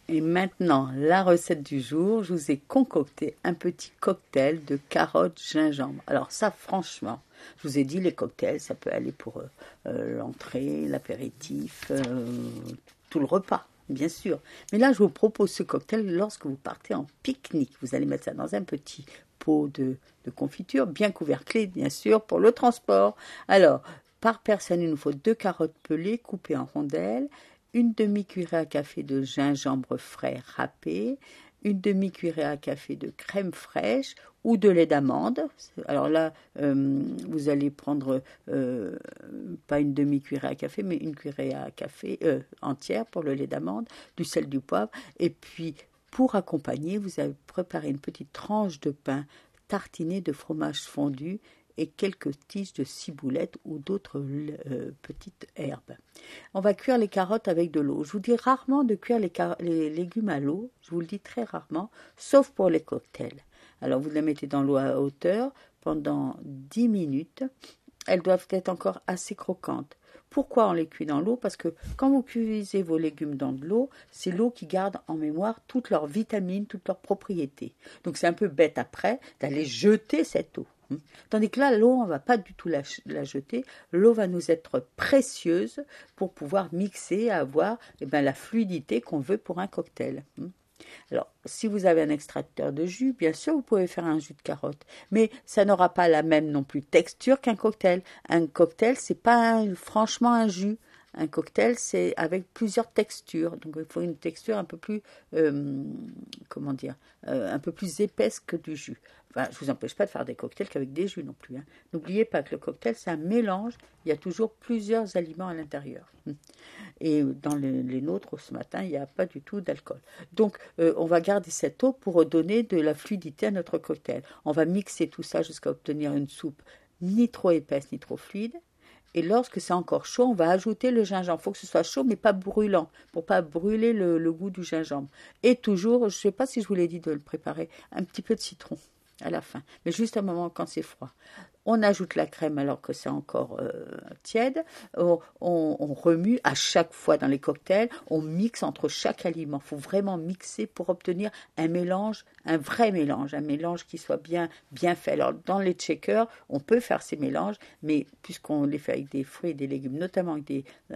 Et maintenant, la recette du jour, je vous ai concocté un petit cocktail de carottes gingembre. Alors ça, franchement, je vous ai dit, les cocktails, ça peut aller pour l'entrée, l'apéritif, tout le repas, bien sûr. Mais là, je vous propose ce cocktail lorsque vous partez en pique-nique. Vous allez mettre ça dans un petit pot de confiture, bien couverclé, bien sûr, pour le transport. Alors, par personne, il nous faut 2 carottes pelées coupées en rondelles, une demi-cuillerée à café de gingembre frais râpé, une demi-cuillerée à café de crème fraîche ou de lait d'amande. Alors là, vous allez prendre pas une demi-cuillerée à café, mais une cuillerée à café entière pour le lait d'amande, du sel, du poivre. Et puis, pour accompagner, vous avez préparé une petite tranche de pain tartiné de fromage fondu et quelques tiges de ciboulette ou d'autres petites herbes. On va cuire les carottes avec de l'eau. Je vous dis rarement de cuire les légumes à l'eau, je vous le dis très rarement, sauf pour les cocktails. Alors vous les mettez dans l'eau à hauteur pendant 10 minutes. Elles doivent être encore assez croquantes. Pourquoi on les cuit dans l'eau? Parce que quand vous cuisez vos légumes dans de l'eau, c'est l'eau qui garde en mémoire toutes leurs vitamines, toutes leurs propriétés. Donc c'est un peu bête après d'aller jeter cette eau. Tandis que là, l'eau, on ne va pas du tout la jeter. L'eau va nous être précieuse pour pouvoir mixer, avoir la fluidité qu'on veut pour un cocktail. Alors, si vous avez un extracteur de jus, bien sûr, vous pouvez faire un jus de carotte. Mais ça n'aura pas la même non plus texture qu'un cocktail. Un cocktail, c'est pas franchement un jus. Un cocktail, c'est avec plusieurs textures. Donc, il faut une texture un peu plus, un peu plus épaisse que du jus. Enfin, je ne vous empêche pas de faire des cocktails qu'avec des jus non plus. N'oubliez pas que le cocktail, c'est un mélange. Il y a toujours plusieurs aliments à l'intérieur. Et dans les nôtres, ce matin, il n'y a pas du tout d'alcool. Donc, on va garder cette eau pour donner de la fluidité à notre cocktail. On va mixer tout ça jusqu'à obtenir une soupe ni trop épaisse ni trop fluide. Et lorsque c'est encore chaud, on va ajouter le gingembre. Il faut que ce soit chaud, mais pas brûlant, pour pas brûler le goût du gingembre. Et toujours, je ne sais pas si je vous l'ai dit de le préparer, un petit peu de citron à la fin, mais juste un moment quand c'est froid. On ajoute la crème alors que c'est encore tiède. On remue à chaque fois dans les cocktails. On mixe entre chaque aliment. Il faut vraiment mixer pour obtenir un mélange, un vrai mélange, un mélange qui soit bien fait. Alors dans les shakers, on peut faire ces mélanges, mais puisqu'on les fait avec des fruits et des légumes, notamment avec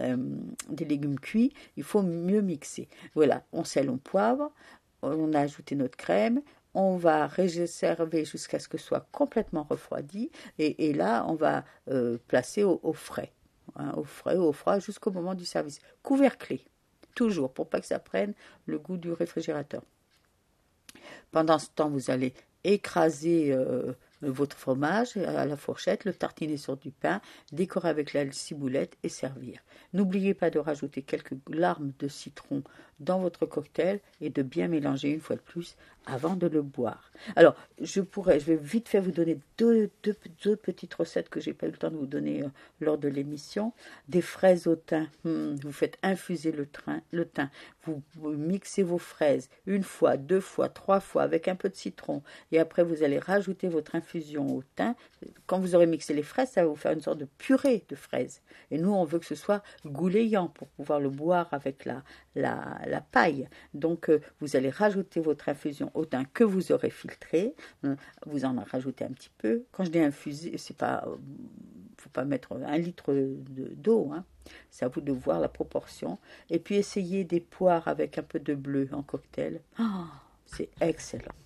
des légumes cuits, il faut mieux mixer. Voilà, on sel, on poivre. On a ajouté notre crème. On va réserver jusqu'à ce que ce soit complètement refroidi et là on va placer au frais, au frais ou au froid jusqu'au moment du service. Couvercle, toujours pour pas que ça prenne le goût du réfrigérateur. Pendant ce temps, vous allez écraser votre fromage à la fourchette, le tartiner sur du pain, décorer avec la ciboulette et servir. N'oubliez pas de rajouter quelques larmes de citron dans votre cocktail et de bien mélanger une fois de plus avant de le boire. Alors, je vais vite fait vous donner deux petites recettes que j'ai pas eu le temps de vous donner lors de l'émission. Des fraises au thym. Vous faites infuser le thym. Vous mixez vos fraises une fois, 2 fois, 3 fois avec un peu de citron. Et après, vous allez rajouter votre infusion au thym. Quand vous aurez mixé les fraises, ça va vous faire une sorte de purée de fraises. Et nous, on veut que ce soit goulayant pour pouvoir le boire avec la paille. Donc, vous allez rajouter votre infusion au thym que vous aurez filtré. Vous en rajoutez un petit peu. Quand je dis infuser, c'est pas, faut pas mettre 1 litre d'eau. C'est à vous de voir la proportion. Et puis, essayez des poires avec un peu de bleu en cocktail. C'est excellent.